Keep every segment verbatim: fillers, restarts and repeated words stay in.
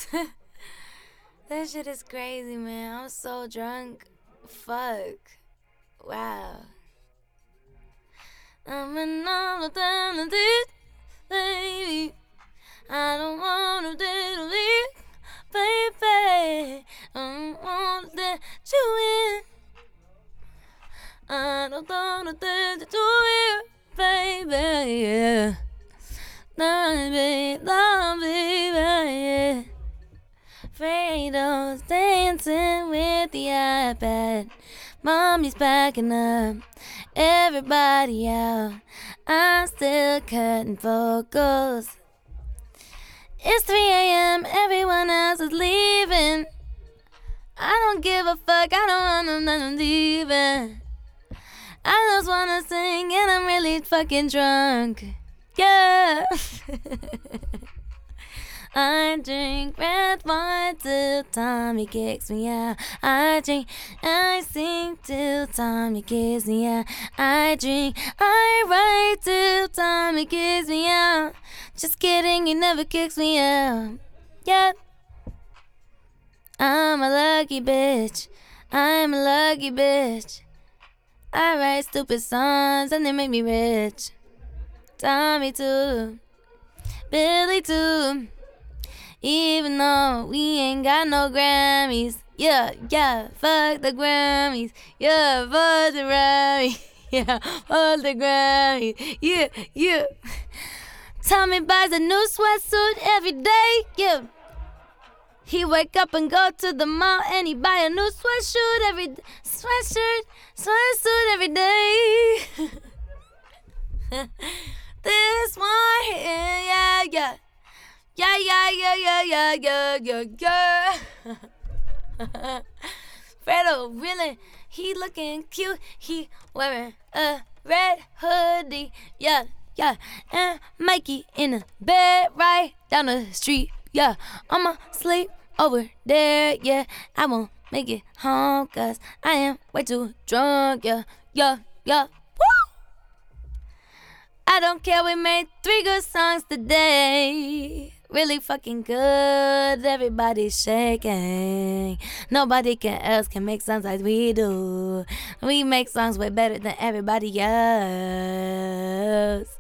That shit is crazy, man. I'm so drunk. Fuck. Wow. I'm another talented baby. I don't wanna do it, baby. I don't wanna let you in. I don't wanna do it, baby. Yeah. Baby, love, baby, yeah. Fredo's dancing with the iPad. Mommy's packing up everybody out. I'm still cutting vocals. It's three a.m. Everyone else is leaving. I don't give a fuck. I don't want nothing leaving. I just wanna sing and I'm really fucking drunk. Yeah. I drink red wine till Tommy kicks me out. I drink, I sing till Tommy kicks me out. I drink, I write till Tommy kicks me out. Just kidding, he never kicks me out. Yeah. I'm a lucky bitch. I'm a lucky bitch. I write stupid songs and they make me rich. Tommy too, Billy too. Even though we ain't got no Grammys. Yeah, yeah, fuck the Grammys. Yeah, fuck the Grammys. Yeah, fuck the Grammys. Yeah, yeah. Tommy buys a new sweatsuit every day. Yeah. He wake up and go to the mall and he buy a new sweatshirt every d- sweatshirt, sweatsuit every day. This one here, yeah, yeah. Yeah, yeah, yeah, yeah, yeah, yeah, yeah, yeah. Fredo really, he looking cute. He wearing a red hoodie. Yeah, yeah. And Mikey in the bed right down the street. Yeah, I'ma sleep over there. Yeah, I won't make it home cause I am way too drunk. Yeah, yeah, yeah. I don't care, we made three good songs today. Really fucking good, everybody's shaking. Nobody can else can make songs like we do. We make songs way better than everybody else.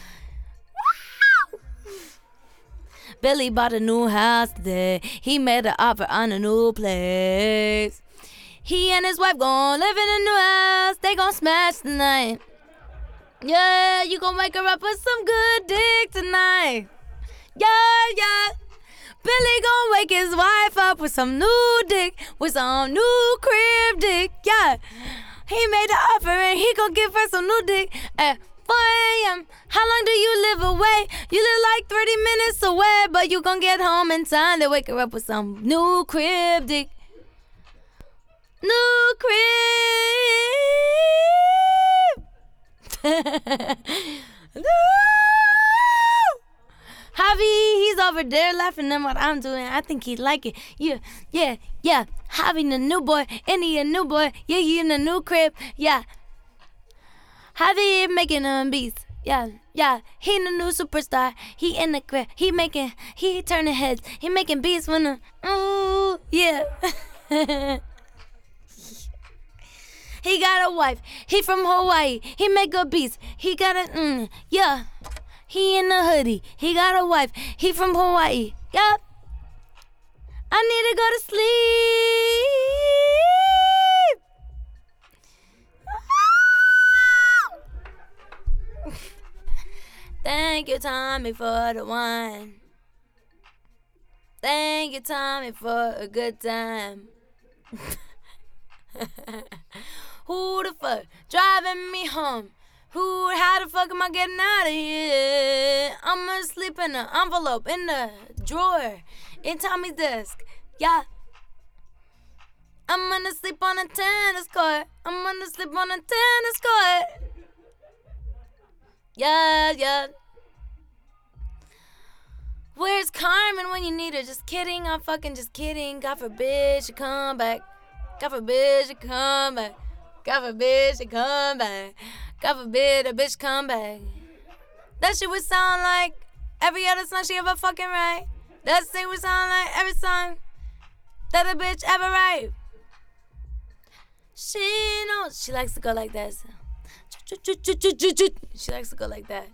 Billy bought a new house today. He made an offer on a new place. He and his wife gon' live in a new house. They gon' smash tonight. Yeah, you gon' wake her up with some good dick tonight. Yeah, yeah. Billy gon' wake his wife up with some new dick, with some new crib dick. Yeah, he made the offer and he gon' give her some new dick at four a.m. How long do you live away? You live like thirty minutes away, but you gon' get home in time to wake her up with some new crib dick. New crib. No! Javi, he's over there laughing at what I'm doing. I think he'd like it. Yeah, yeah, yeah. Javi, the new boy. Any a new boy. Yeah, he in the new crib. Yeah. Javi making them beats. Yeah, yeah. He the new superstar. He in the crib. He making, he turning heads. He making beats when the, ooh, yeah. He got a wife. He from Hawaii. He make good beats. He got a, mm, yeah. He in the hoodie. He got a wife. He from Hawaii. Yup. I need to go to sleep. Thank you, Tommy, for the wine. Thank you, Tommy, for a good time. Who the fuck driving me home? Who, how the fuck am I getting out of here? I'm gonna sleep in the envelope, in the drawer, in Tommy's desk. Yeah. I'm gonna sleep on a tennis court. I'm gonna sleep on a tennis court. Yeah, yeah. Where's Carmen when you need her? Just kidding, I'm fucking just kidding. God forbid she come back. God forbid she come back. God forbid she come back. God forbid a bitch come back. That shit would sound like every other song she ever fucking write. That sing we sound like every song that a bitch ever write. She knows she likes to go like that. She likes to go like that.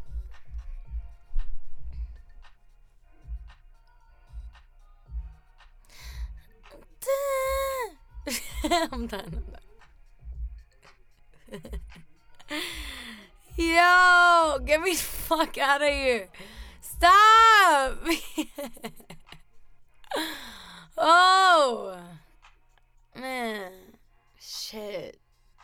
I'm done. I'm done. Yo, get me the fuck out of here. Stop. Oh, man. Shit.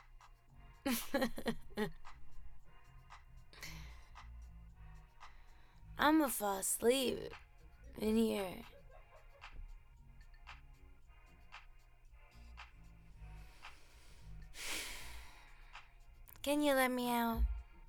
I'ma fall asleep in here. Can you let me out?